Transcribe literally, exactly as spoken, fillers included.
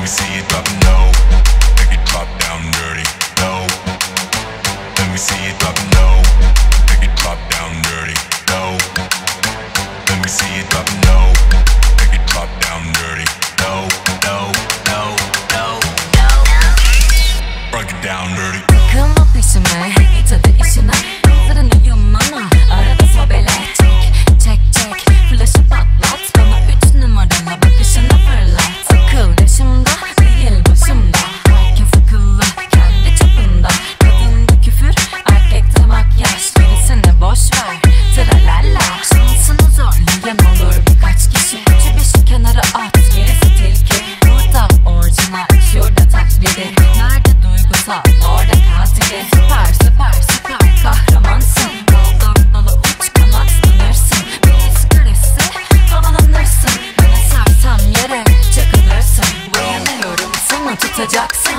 see it drop low, make it drop down dirty, low. Let me see it drop low, make it drop down dirty, low. Let me see it drop low, make it drop down dirty, low, low, low, low, low. Break it down dirty. Takılma peşime, tadı işine. Sırınıyım ama arada sohbet çek. Çek çek, flaşı patlat. Bana üç numaralı bakışını fırlat. Akıl yaşımda, değil başımda. Herkes akıllı, kendi çapında. Kadında küfür, erkekte makyaj. Gerisini boş ver, tralala. Şansını zorlayan olur birkaç kişi. Şu beşi kenara at, gerisi tilki. Burada orijinal, şurada taklidi. Nerede duygusal, orada katili. Süper süper süper kahramansın. Dolu dolu uç kanatlanırsın. Bir karesi havalanırsın. Ben esersem yere çakılırsın. Bayılıyorum sana, tutacaksın.